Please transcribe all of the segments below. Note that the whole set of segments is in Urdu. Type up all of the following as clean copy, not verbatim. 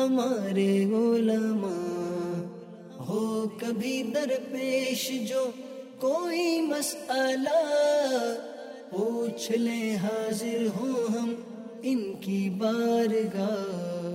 ہمارے علماء، ہو کبھی درپیش جو کوئی مسئلہ، پوچھ لیں حاضر ہوں ہم ان کی بارگاہ۔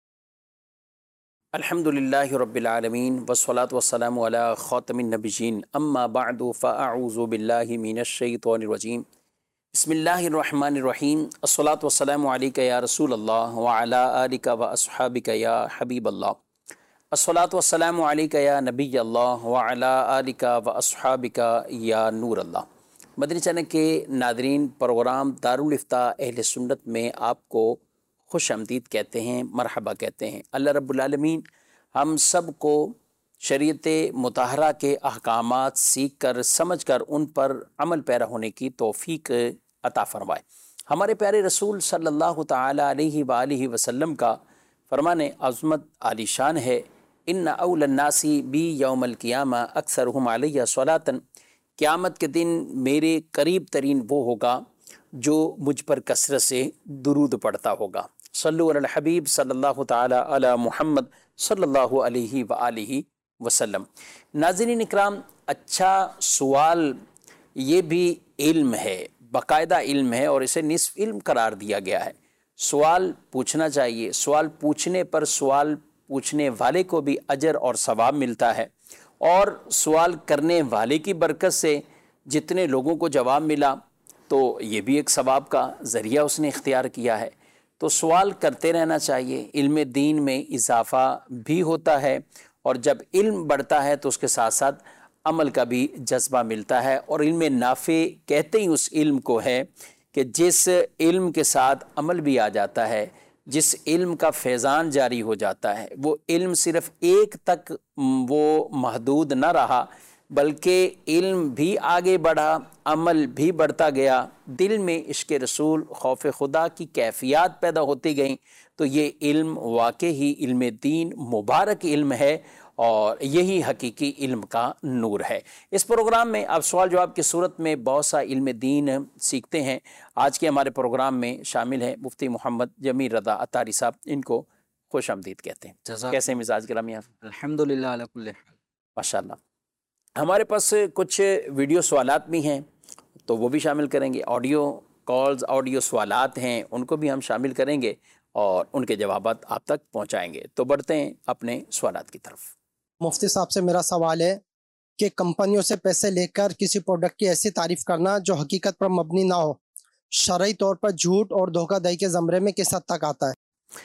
الحمدللہ رب العالمین والصلاة والسلام علی خاتم النبیین، اما بعد فاعوذ باللہ من الشیطان الرجیم، بسم اللہ الرحمن الرحیم، الصلاة والسلام علیک یا رسول اللہ وعلی آلک واصحابک یا حبیب اللہ، الصلاة والسلام علیک یا نبی اللہ وعلی آلک واصحابک یا نور اللہ۔ مدنی چینل کے ناظرین، پروگرام دارالافتاء اہل سنت میں آپ کو خوش آمدید کہتے ہیں، مرحبا کہتے ہیں۔ اللہ رب العالمین ہم سب کو شریعت مطہرہ کے احکامات سیکھ کر سمجھ کر ان پر عمل پیرا ہونے کی توفیق عطا فرمائے۔ ہمارے پیارے رسول صلی اللہ تعالی علیہ وآلہ وسلم کا فرمان عظمت عالی شان ہے، ان اول الناس بی یوم القیامہ اکثرہم علیہ صلاۃ، قیامت کے دن میرے قریب ترین وہ ہوگا جو مجھ پر کثرت سے درود پڑھتا ہوگا۔ صلو علی الحبیب صلی اللہ تعالی علی محمد صلی اللہ علیہ وآلہ وسلم۔ ناظرین اکرام، اچھا سوال یہ بھی علم ہے، باقاعدہ علم ہے، اور اسے نصف علم قرار دیا گیا ہے۔ سوال پوچھنا چاہیے، سوال پوچھنے پر سوال پوچھنے والے کو بھی اجر اور ثواب ملتا ہے، اور سوال کرنے والے کی برکت سے جتنے لوگوں کو جواب ملا تو یہ بھی ایک ثواب کا ذریعہ اس نے اختیار کیا ہے۔ تو سوال کرتے رہنا چاہیے، علم دین میں اضافہ بھی ہوتا ہے، اور جب علم بڑھتا ہے تو اس کے ساتھ ساتھ عمل کا بھی جذبہ ملتا ہے، اور علم نافع کہتے ہی اس علم کو ہے کہ جس علم کے ساتھ عمل بھی آ جاتا ہے، جس علم کا فیضان جاری ہو جاتا ہے، وہ علم صرف ایک تک وہ محدود نہ رہا، بلکہ علم بھی آگے بڑھا، عمل بھی بڑھتا گیا، دل میں عشق رسول، خوف خدا کی کیفیات پیدا ہوتی گئیں، تو یہ علم واقعی علم دین مبارک علم ہے، اور یہی حقیقی علم کا نور ہے۔ اس پروگرام میں آپ سوال جواب کی صورت میں بہت سا علم دین سیکھتے ہیں۔ آج کے ہمارے پروگرام میں شامل ہیں مفتی محمد جمیل رضا عطاری صاحب، ان کو خوش آمدید کہتے ہیں۔ کیسے مزاج گرامی آپ؟ الحمدللہ علی کل حال، ماشاء اللہ۔ ہمارے پاس کچھ ویڈیو سوالات بھی ہیں تو وہ بھی شامل کریں گے، آڈیو کالز، آڈیو سوالات ہیں، ان کو بھی ہم شامل کریں گے اور ان کے جوابات آپ تک پہنچائیں گے۔ تو بڑھتے ہیں اپنے سوالات کی طرف۔ مفتی صاحب سے میرا سوال ہے کہ کمپنیوں سے پیسے لے کر کسی پروڈکٹ کی ایسی تعریف کرنا جو حقیقت پر مبنی نہ ہو، شرعی طور پر جھوٹ اور دھوکہ دہی کے زمرے میں کس حد تک آتا ہے؟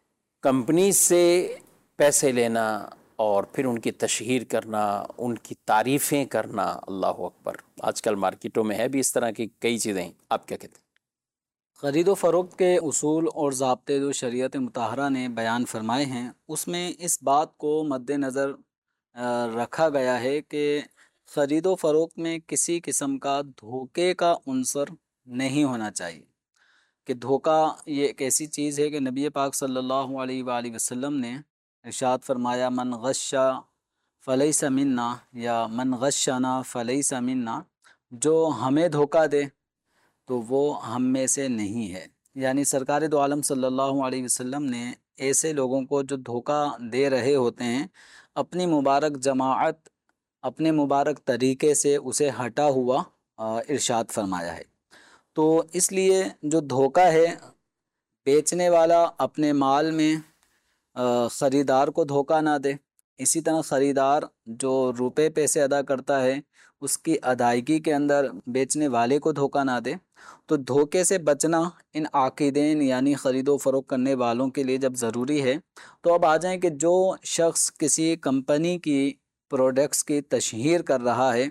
کمپنی سے پیسے لینا اور پھر ان کی تشہیر کرنا، ان کی تعریفیں کرنا، اللہ اکبر، آج کل مارکیٹوں میں ہے بھی اس طرح کی کئی چیزیں، آپ کیا کہتے ہیں؟ خرید و فروخت کے اصول اور ضابطے جو شریعت مطہرہ نے بیان فرمائے ہیں، اس میں اس بات کو مد نظر رکھا گیا ہے کہ خرید و فروخت میں کسی قسم کا دھوکے کا عنصر نہیں ہونا چاہیے، کہ دھوکہ یہ ایک ایسی چیز ہے کہ نبی پاک صلی اللہ علیہ وآلہ وسلم نے ارشاد فرمایا، من غش فلیس منا، یا من غشنا فلیس منا، جو ہمیں دھوکہ دے تو وہ ہم میں سے نہیں ہے۔ یعنی سرکار دو عالم صلی اللہ علیہ وسلم نے ایسے لوگوں کو جو دھوکہ دے رہے ہوتے ہیں، اپنی مبارک جماعت، اپنے مبارک طریقے سے اسے ہٹا ہوا ارشاد فرمایا ہے۔ تو اس لیے جو دھوکہ ہے، بیچنے والا اپنے مال میں خریدار کو دھوکہ نہ دے، اسی طرح خریدار جو روپے پیسے ادا کرتا ہے اس کی ادائیگی کے اندر بیچنے والے کو دھوکہ نہ دے۔ تو دھوکے سے بچنا ان عاقدین یعنی خرید و فروخت کرنے والوں کے لیے جب ضروری ہے، تو اب آ جائیں کہ جو شخص کسی کمپنی کی پروڈکٹس کی تشہیر کر رہا ہے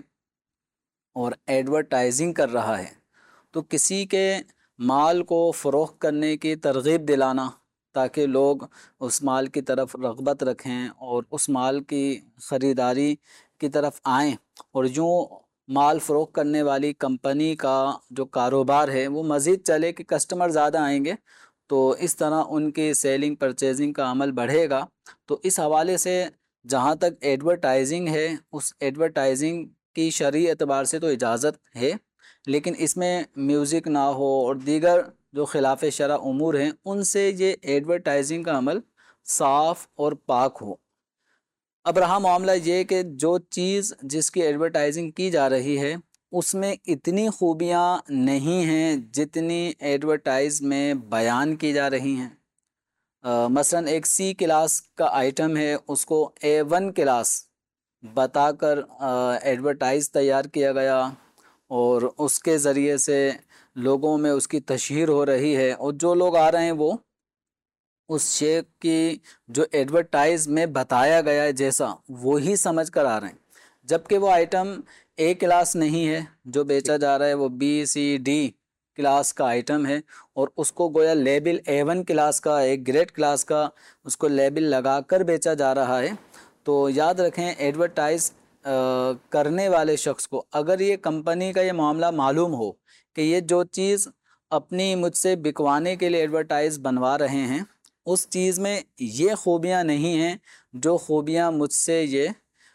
اور ایڈورٹائزنگ کر رہا ہے، تو کسی کے مال کو فروخت کرنے کی ترغیب دلانا تاکہ لوگ اس مال کی طرف رغبت رکھیں اور اس مال کی خریداری کی طرف آئیں، اور یوں مال فروخت کرنے والی کمپنی کا جو کاروبار ہے وہ مزید چلے کہ کسٹمر زیادہ آئیں گے، تو اس طرح ان کی سیلنگ پرچیزنگ کا عمل بڑھے گا۔ تو اس حوالے سے جہاں تک ایڈورٹائزنگ ہے، اس ایڈورٹائزنگ کی شرعی اعتبار سے تو اجازت ہے، لیکن اس میں میوزک نہ ہو اور دیگر جو خلاف شرع امور ہیں ان سے یہ ایڈورٹائزنگ کا عمل صاف اور پاک ہو۔ اب رہا معاملہ یہ کہ جو چیز جس کی ایڈورٹائزنگ کی جا رہی ہے اس میں اتنی خوبیاں نہیں ہیں جتنی ایڈورٹائز میں بیان کی جا رہی ہیں۔ مثلا ایک سی کلاس کا آئٹم ہے، اس کو A1 کلاس بتا کر ایڈورٹائز تیار کیا گیا اور اس کے ذریعے سے لوگوں میں اس کی تشہیر ہو رہی ہے، اور جو لوگ آ رہے ہیں وہ اس شے کی جو ایڈورٹائز میں بتایا گیا ہے جیسا وہی سمجھ کر آ رہے ہیں، جبکہ وہ آئٹم A کلاس نہیں ہے، جو بیچا جا رہا ہے وہ B C D کلاس کا آئٹم ہے، اور اس کو گویا لیبل A1 کلاس کا، ایک گریڈ کلاس کا اس کو لیبل لگا کر بیچا جا رہا ہے۔ تو یاد رکھیں ایڈورٹائز کرنے والے شخص کو اگر یہ کمپنی کا یہ معاملہ معلوم ہو کہ یہ جو چیز اپنی مجھ سے بکوانے کے لیے ایڈورٹائز بنوا رہے ہیں اس چیز میں یہ خوبیاں نہیں ہیں جو خوبیاں مجھ سے یہ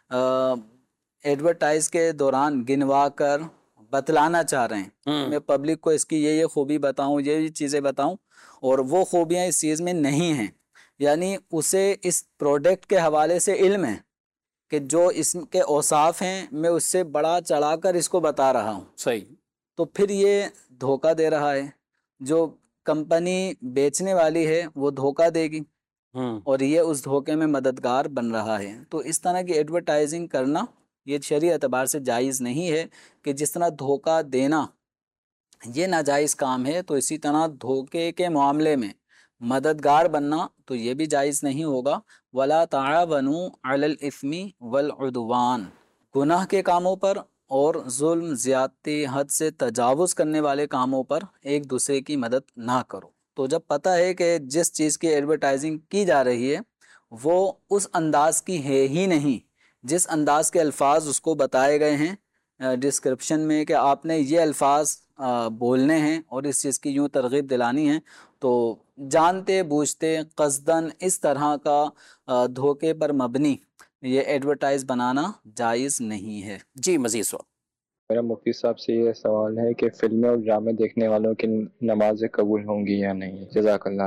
ایڈورٹائز کے دوران گنوا کر بتلانا چاہ رہے ہیں، میں پبلک کو اس کی یہ خوبی بتاؤں، یہ چیزیں بتاؤں، اور وہ خوبیاں اس چیز میں نہیں ہیں، یعنی اسے اس پروڈکٹ کے حوالے سے علم ہے کہ جو اس کے اوصاف ہیں میں اس سے بڑا چڑھا کر اس کو بتا رہا ہوں، صحیح، تو پھر یہ دھوکہ دے رہا ہے۔ جو کمپنی بیچنے والی ہے وہ دھوکہ دے گی اور یہ اس دھوکے میں مددگار بن رہا ہے۔ تو اس طرح کی ایڈورٹائزنگ کرنا یہ شرعی اعتبار سے جائز نہیں ہے کہ جس طرح دھوکہ دینا یہ ناجائز کام ہے تو اسی طرح دھوکے کے معاملے میں مددگار بننا تو یہ بھی جائز نہیں ہوگا۔ وَلَا تَعَاوَنُوا عَلَى الْإِثْمِ وَالْعُدْوَانِ، گناہ کے کاموں پر اور ظلم، زیادتی، حد سے تجاوز کرنے والے کاموں پر ایک دوسرے کی مدد نہ کرو۔ تو جب پتہ ہے کہ جس چیز کی ایڈورٹائزنگ کی جا رہی ہے وہ اس انداز کی ہے ہی نہیں جس انداز کے الفاظ اس کو بتائے گئے ہیں ڈسکرپشن میں کہ آپ نے یہ الفاظ بولنے ہیں اور اس چیز کی یوں ترغیب دلانی ہے، تو جانتے بوجھتے قصداً اس طرح کا دھوکے پر مبنی یہ ایڈورٹائز بنانا جائز نہیں ہے۔ جی مزید سوال۔ میرا مفتی صاحب سے یہ سوال ہے کہ فلمیں اور ڈرامے دیکھنے والوں کی نمازیں قبول ہوں گی یا نہیں؟ جزاک اللہ۔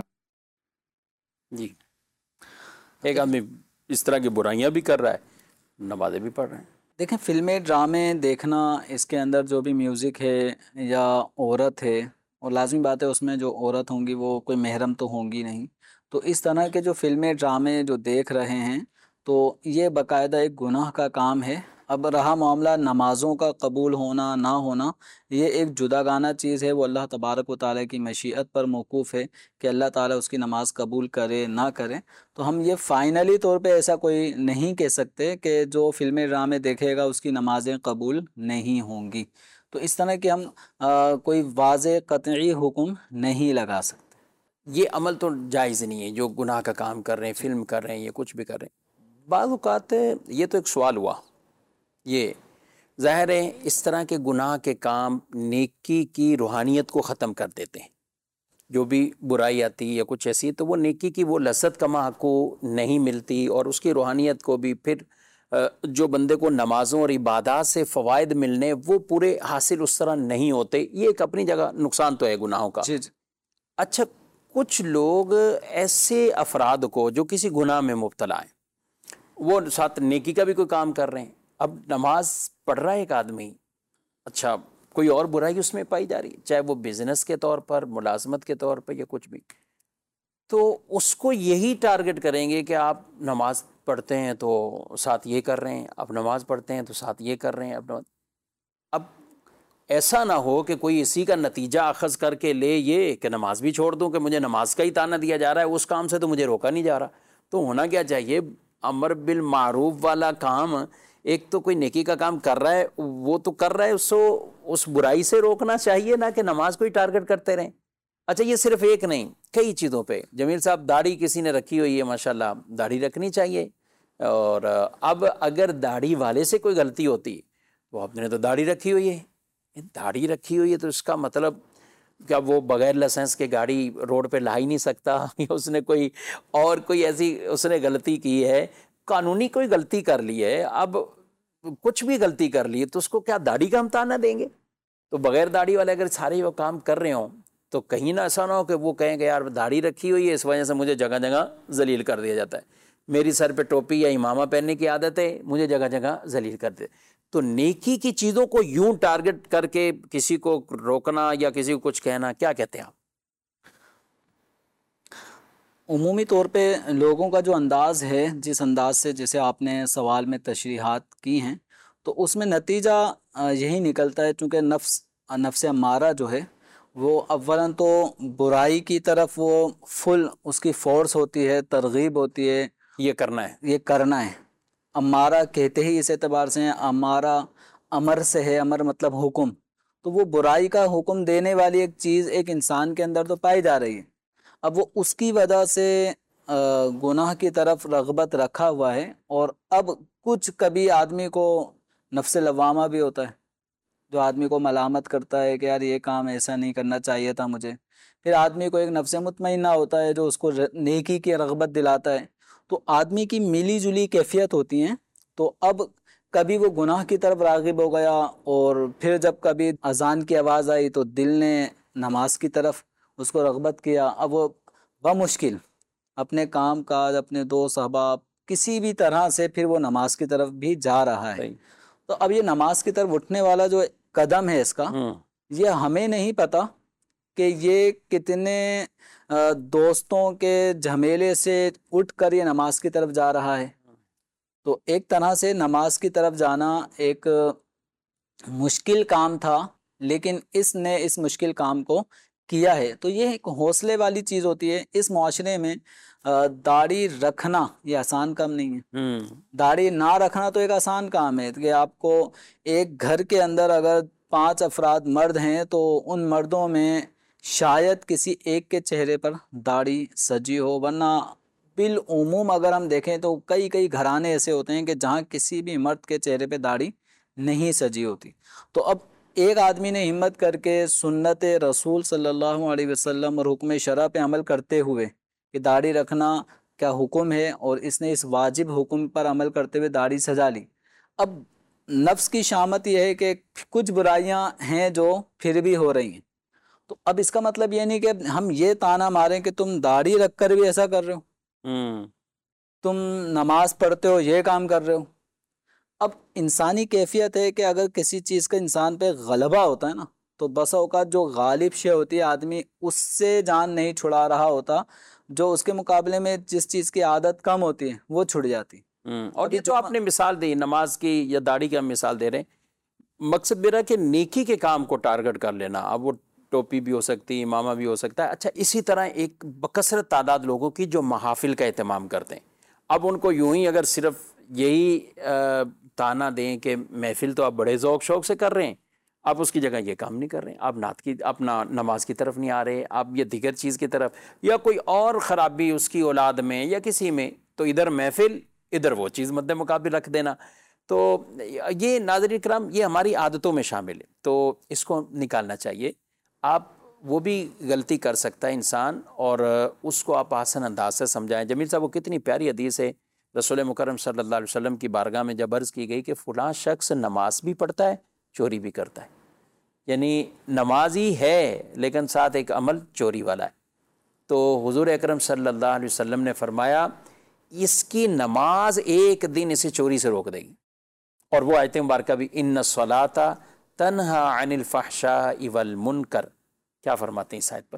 جی، ایک آدمی اس طرح کی برائیاں بھی کر رہا ہے، نمازیں بھی پڑھ رہے ہیں۔ دیکھیں فلمیں ڈرامے دیکھنا، اس کے اندر جو بھی میوزک ہے یا عورت ہے، اور لازمی بات ہے اس میں جو عورت ہوں گی وہ کوئی محرم تو ہوں گی نہیں، تو اس طرح کے جو فلمیں ڈرامے جو دیکھ رہے ہیں تو یہ باقاعدہ ایک گناہ کا کام ہے۔ اب رہا معاملہ نمازوں کا قبول ہونا نہ ہونا، یہ ایک جداگانہ چیز ہے، وہ اللہ تبارک و تعالیٰ کی مشیت پر موقوف ہے کہ اللہ تعالیٰ اس کی نماز قبول کرے نہ کرے۔ تو ہم یہ فائنلی طور پہ ایسا کوئی نہیں کہہ سکتے کہ جو فلمیں ڈرامے دیکھے گا اس کی نمازیں قبول نہیں ہوں گی، تو اس طرح کہ ہم کوئی واضح قطعی حکم نہیں لگا سکتے۔ یہ عمل تو جائز نہیں ہے جو گناہ کا کام کر رہے ہیں، فلم کر رہے ہیں یا کچھ بھی کر رہے ہیں۔ بعض اوقات یہ تو ایک سوال ہوا، یہ ظاہر ہے اس طرح کے گناہ کے کام نیکی کی روحانیت کو ختم کر دیتے ہیں، جو بھی برائی آتی یا کچھ ایسی تو وہ نیکی کی وہ لذت کما کو نہیں ملتی، اور اس کی روحانیت کو بھی پھر جو بندے کو نمازوں اور عبادات سے فوائد ملنے وہ پورے حاصل اس طرح نہیں ہوتے۔ یہ ایک اپنی جگہ نقصان تو ہے گناہوں کا۔ جی اچھا، کچھ لوگ ایسے افراد کو جو کسی گناہ میں مبتلا ہیں، وہ ساتھ نیکی کا بھی کوئی کام کر رہے ہیں، اب نماز پڑھ رہا ہے ایک آدمی، اچھا کوئی اور برائی اس میں پائی جا رہی ہے، چاہے وہ بزنس کے طور پر، ملازمت کے طور پر یا کچھ بھی، تو اس کو یہی ٹارگٹ کریں گے کہ آپ نماز پڑھتے ہیں تو ساتھ یہ کر رہے ہیں، اب نماز پڑھتے ہیں تو ساتھ یہ کر رہے ہیں۔ اب ایسا نہ ہو کہ کوئی اسی کا نتیجہ اخذ کر کے لے یہ کہ نماز بھی چھوڑ دوں کہ مجھے نماز کا ہی تانا دیا جا رہا ہے، اس کام سے تو مجھے روکا نہیں جا رہا۔ تو ہونا کیا چاہیے، امر بالمعروف والا کام، ایک تو کوئی نیکی کا کام کر رہا ہے وہ تو کر رہا ہے، اس کو اس برائی سے روکنا چاہیے، نہ کہ نماز کو ہی ٹارگٹ کرتے رہیں۔ اچھا یہ صرف ایک نہیں، کئی چیزوں پہ۔ جمیل صاحب داڑھی کسی نے رکھی ہوئی ہے، ماشاءاللہ داڑھی رکھنی چاہیے، اور اب اگر داڑھی والے سے کوئی غلطی ہوتی وہ آپ نے تو داڑھی رکھی ہوئی ہے، داڑھی رکھی ہوئی ہے تو اس کا مطلب کیا وہ بغیر لائسنس کے گاڑی روڈ پہ لا ہی نہیں سکتا، یا اس نے کوئی ایسی اس نے غلطی کی ہے، قانونی کوئی غلطی کر لی ہے، اب کچھ بھی غلطی کر لی ہے تو اس کو کیا داڑھی کا ہم تانا دیں گے؟ تو بغیر داڑھی والے اگر سارے وہ کام کر رہے ہوں تو کہیں نہ ایسا نہ ہو کہ وہ کہیں کہ یار داڑھی رکھی ہوئی ہے اس وجہ سے مجھے جگہ جگہ ذلیل کر دیا جاتا ہے، میری سر پہ ٹوپی یا امامہ پہننے کی عادت ہے، مجھے جگہ جگہ ذلیل کر دے۔ تو نیکی کی چیزوں کو یوں ٹارگٹ کر کے کسی کو روکنا یا کسی کو کچھ کہنا، کیا کہتے ہیں آپ؟ عمومی طور پہ لوگوں کا جو انداز ہے، جس انداز سے جیسے آپ نے سوال میں تشریحات کی ہیں، تو اس میں نتیجہ یہی نکلتا ہے، چونکہ نفس امارہ جو ہے وہ اولاً تو برائی کی طرف وہ فل اس کی فورس ہوتی ہے، ترغیب ہوتی ہے، یہ کرنا ہے۔ امارہ کہتے ہی اس اعتبار سے ہیں، امارہ امر سے ہے، امر مطلب حکم، تو وہ برائی کا حکم دینے والی ایک چیز ایک انسان کے اندر تو پائی جا رہی ہے۔ اب وہ اس کی وجہ سے گناہ کی طرف رغبت رکھا ہوا ہے، اور اب کچھ کبھی آدمی کو نفس لوامہ بھی ہوتا ہے جو آدمی کو ملامت کرتا ہے کہ یار یہ کام ایسا نہیں کرنا چاہیے تھا مجھے، پھر آدمی کو ایک نفس مطمئنہ ہوتا ہے جو اس کو نیکی کی رغبت دلاتا ہے، تو آدمی کی ملی جلی کیفیت ہوتی ہیں۔ تو اب کبھی وہ گناہ کی طرف راغب ہو گیا، اور پھر جب کبھی اذان کی آواز آئی تو دل نے نماز کی طرف اس کو رغبت کیا، اب وہ بمشکل اپنے کام کاج، اپنے دوست احباب، کسی بھی طرح سے پھر وہ نماز کی طرف بھی جا رہا ہے۔ تو اب یہ نماز کی طرف اٹھنے والا جو قدم ہے اس کا، یہ ہمیں نہیں پتا کہ یہ کتنے دوستوں کے جھمیلے سے اٹھ کر یہ نماز کی طرف جا رہا ہے۔ تو ایک طرح سے نماز کی طرف جانا ایک مشکل کام تھا، لیکن اس نے اس مشکل کام کو کیا ہے۔ تو یہ ایک حوصلے والی چیز ہوتی ہے۔ اس معاشرے میں داڑھی رکھنا یہ آسان کام نہیں ہے، داڑھی نہ رکھنا تو ایک آسان کام ہے کہ آپ کو ایک گھر کے اندر اگر 5 افراد مرد ہیں تو ان مردوں میں شاید کسی ایک کے چہرے پر داڑھی سجی ہو، ورنہ بالعموم اگر ہم دیکھیں تو کئی گھرانے ایسے ہوتے ہیں کہ جہاں کسی بھی مرد کے چہرے پہ داڑھی نہیں سجی ہوتی۔ تو اب ایک آدمی نے ہمت کر کے سنت رسول صلی اللہ علیہ وسلم اور حکم شرع پہ عمل کرتے ہوئے کہ داڑھی رکھنا کیا حکم ہے، اور اس نے اس واجب حکم پر عمل کرتے ہوئے داڑھی سجا لی۔ اب نفس کی شامت یہ ہے کہ کچھ برائیاں ہیں جو پھر بھی ہو رہی ہیں، تو اب اس کا مطلب یہ نہیں کہ ہم یہ طعنہ ماریں کہ تم داڑھی رکھ کر بھی ایسا کر رہے ہو، تم نماز پڑھتے ہو یہ کام کر رہے ہو۔ اب انسانی کیفیت ہے کہ اگر کسی چیز کا انسان پہ غلبہ ہوتا ہے نا، تو بسا اوقات جو غالب شے ہوتی ہے آدمی اس سے جان نہیں چھڑا رہا ہوتا، جو اس کے مقابلے میں جس چیز کی عادت کم ہوتی ہے وہ چھڑ جاتی۔ اور یہ جو آپ نے مثال دی نماز کی یا داڑھی کی، ہم مثال دے رہے ہیں، مقصد میرا کہ نیکی کے کام کو ٹارگٹ کر لینا۔ اب وہ ٹوپی بھی ہو سکتی ہے، امامہ بھی ہو سکتا ہے۔ اچھا، اسی طرح ایک بکثرت تعداد لوگوں کی جو محافل کا اہتمام کرتے ہیں، اب ان کو یوں ہی اگر صرف یہی تانا دیں کہ محفل تو آپ بڑے ذوق شوق سے کر رہے ہیں، آپ اس کی جگہ یہ کام نہیں کر رہے ہیں، آپ اپنا نماز کی طرف نہیں آ رہے، آپ یہ دیگر چیز کی طرف، یا کوئی اور خرابی اس کی اولاد میں یا کسی میں، تو ادھر محفل ادھر وہ چیز مد مقابل رکھ دینا۔ تو یہ ناظرین کرام یہ ہماری عادتوں میں شامل ہے، تو اس کو نکالنا چاہیے۔ آپ وہ بھی غلطی کر سکتا ہے انسان، اور اس کو آپ آسان انداز سے سمجھائیں۔ جمیل صاحب، وہ کتنی پیاری حدیث ہے، رسول مکرم صلی اللہ علیہ وسلم کی بارگاہ میں جب عرض کی گئی کہ فلاں شخص نماز بھی پڑھتا ہے چوری بھی کرتا ہے، یعنی نمازی ہے لیکن ساتھ ایک عمل چوری والا ہے، تو حضور اکرم صلی اللہ علیہ وسلم نے فرمایا اس کی نماز ایک دن اسے چوری سے روک دے گی۔ اور وہ آیت مبارکہ بھی ان الصلاۃ تنہی عن الفحشاء والمنکر، کیا فرماتے ہیں اس آیت پر؟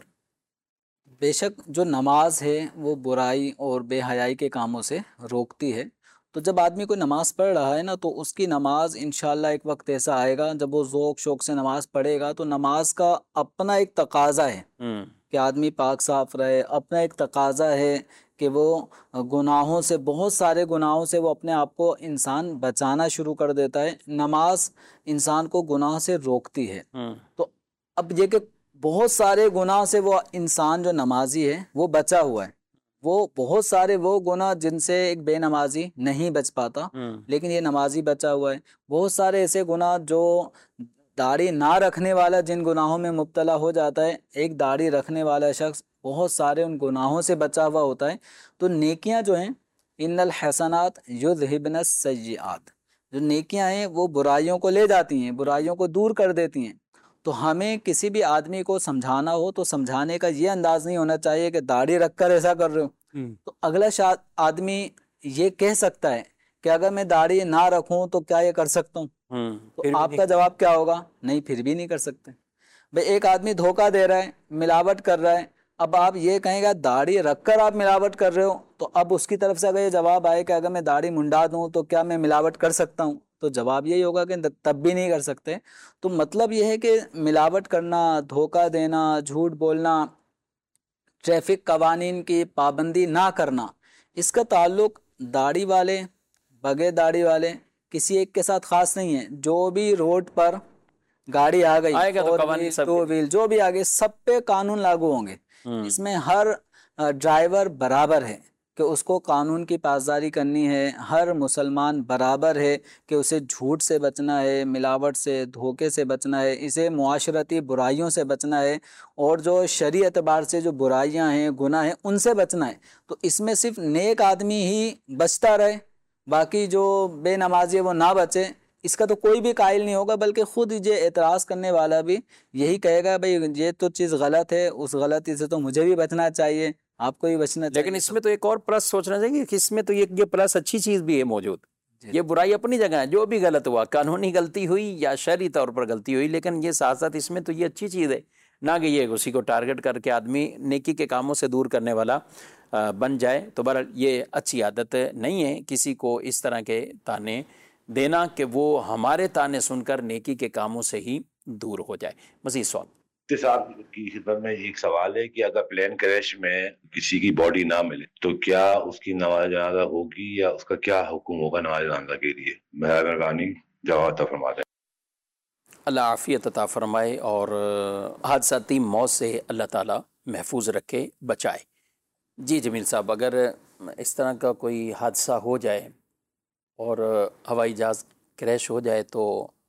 بے شک جو نماز ہے وہ برائی اور بے حیائی کے کاموں سے روکتی ہے۔ تو جب آدمی کوئی نماز پڑھ رہا ہے نا، تو اس کی نماز انشاءاللہ ایک وقت ایسا آئے گا جب وہ ذوق شوق سے نماز پڑھے گا، تو نماز کا اپنا ایک تقاضا ہے کہ آدمی پاک صاف رہے، اپنا ایک تقاضا ہے کہ وہ گناہوں سے، بہت سارے گناہوں سے وہ اپنے آپ کو انسان بچانا شروع کر دیتا ہے۔ نماز انسان کو گناہ سے روکتی ہے۔ تو اب یہ کہ بہت سارے گناہ سے وہ انسان جو نمازی ہے وہ بچا ہوا ہے، وہ بہت سارے وہ گناہ جن سے ایک بے نمازی نہیں بچ پاتا، لیکن یہ نمازی بچا ہوا ہے۔ بہت سارے ایسے گناہ جو داڑھی نہ رکھنے والا جن گناہوں میں مبتلا ہو جاتا ہے، ایک داڑھی رکھنے والا شخص بہت سارے ان گناہوں سے بچا ہوا ہوتا ہے۔ تو نیکیاں جو ہیں، ان الحسنات یذہبن السیئات، جو نیکیاں ہیں وہ برائیوں کو لے جاتی ہیں، برائیوں کو دور کر دیتی ہیں۔ تو ہمیں کسی بھی آدمی کو سمجھانا ہو تو سمجھانے کا یہ انداز نہیں ہونا چاہیے کہ داڑھی رکھ کر ایسا کر رہے ہو. تو اگلا آدمی یہ کہہ سکتا ہے کہ اگر میں داڑھی نہ رکھوں تو کیا یہ کر سکتا ہوں؟ تو آپ کا جواب کیا ہوگا؟ نہیں، پھر بھی نہیں کر سکتے. بھئی ایک آدمی دھوکہ دے رہا ہے، ملاوٹ کر رہا ہے، اب آپ یہ کہیں گے داڑھی رکھ کر آپ ملاوٹ کر رہے ہو، تو اب اس کی طرف سے اگر یہ جواب آئے کہ اگر میں داڑھی منڈا دوں تو کیا میں ملاوٹ کر سکتا ہوں، تو جواب یہی ہوگا کہ تب بھی نہیں کر سکتے. تو مطلب یہ ہے کہ ملاوٹ کرنا، دھوکہ دینا، جھوٹ بولنا، ٹریفک قوانین کی پابندی نہ کرنا، اس کا تعلق داڑھی والے بغیر داڑھی والے کسی ایک کے ساتھ خاص نہیں ہے. جو بھی روڈ پر گاڑی آ گئی، ٹو ویل جو بھی آگے، سب پہ قانون لاگو ہوں گے. اس میں ہر ڈرائیور برابر ہے کہ اس کو قانون کی پاسداری کرنی ہے. ہر مسلمان برابر ہے کہ اسے جھوٹ سے بچنا ہے، ملاوٹ سے، دھوکے سے بچنا ہے، اسے معاشرتی برائیوں سے بچنا ہے، اور جو شرعی اعتبار سے جو برائیاں ہیں، گناہ ہیں، ان سے بچنا ہے. تو اس میں صرف نیک آدمی ہی بچتا رہے، باقی جو بے نمازی ہے وہ نہ بچے، اس کا تو کوئی بھی قائل نہیں ہوگا. بلکہ خود یہ اعتراض کرنے والا بھی یہی کہے گا بھئی یہ تو چیز غلط ہے، اس غلطی سے تو مجھے بھی بچنا چاہیے، آپ کو بھی بچنا چاہیے. لیکن اس میں تو ایک اور پلس سوچنا چاہیے کہ اس میں تو یہ پلس اچھی چیز بھی ہے موجود. یہ برائی اپنی جگہ ہے، جو بھی غلط ہوا، قانونی غلطی ہوئی یا شرعی طور پر غلطی ہوئی، لیکن یہ ساتھ ساتھ اس میں تو یہ اچھی چیز ہے نہ کہ یہ اسی کو ٹارگٹ کر کے آدمی نیکی کے کاموں سے دور کرنے والا بن جائے. تو بہرحال یہ اچھی عادت نہیں ہے کسی کو اس طرح کے تانے دینا کہ وہ ہمارے تانے سن کر نیکی کے کاموں سے ہی دور ہو جائے. مزید سوال صاحب کی خدمت میں ایک سوال ہے کہ اگر پلین کریش میں کسی کی باڈی نہ ملے تو کیا اس کی نماز جنازہ ہوگی یا اس کا کیا حکم ہوگا نماز جنازہ کے لیے؟ مہربانی جواب عطا فرما دیں. اللہ عافیت عطا فرمائے اور حادثاتی موت سے اللہ تعالیٰ محفوظ رکھے، بچائے. جی جمیل صاحب، اگر اس طرح کا کوئی حادثہ ہو جائے اور ہوائی جہاز کریش ہو جائے تو